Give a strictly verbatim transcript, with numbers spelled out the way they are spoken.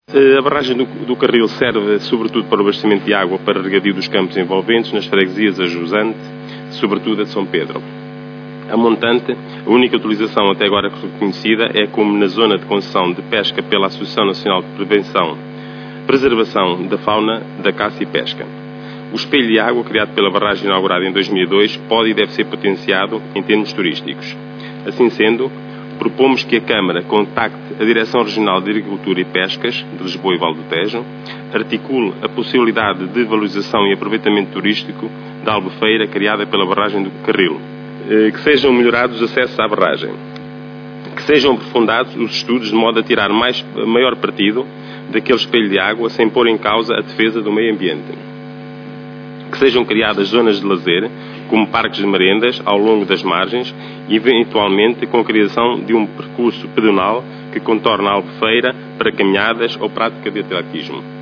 A barragem do, do Carril serve sobretudo para o abastecimento de água para regadio dos campos envolventes nas freguesias a Jusante, sobretudo a de São Pedro. A montante, a única utilização até agora reconhecida é como na zona de concessão de pesca pela Associação Nacional de Prevenção e Preservação da Fauna da Caça e Pesca. O espelho de água, criado pela barragem inaugurada em dois mil e dois, pode e deve ser potenciado em termos turísticos. Assim sendo, propomos que a Câmara contacte a Direção Regional de Agricultura e Pescas de Lisboa e Val do Tejo, articule a possibilidade de valorização e aproveitamento turístico da albufeira criada pela barragem do Carril, que sejam melhorados os acessos à barragem, que sejam aprofundados os estudos de modo a tirar mais, maior partido daquele espelho de água sem pôr em causa a defesa do meio ambiente, que sejam criadas zonas de lazer, como parques de merendas ao longo das margens e, eventualmente, com a criação de um percurso pedonal que contorna a albufeira para caminhadas ou prática de atletismo.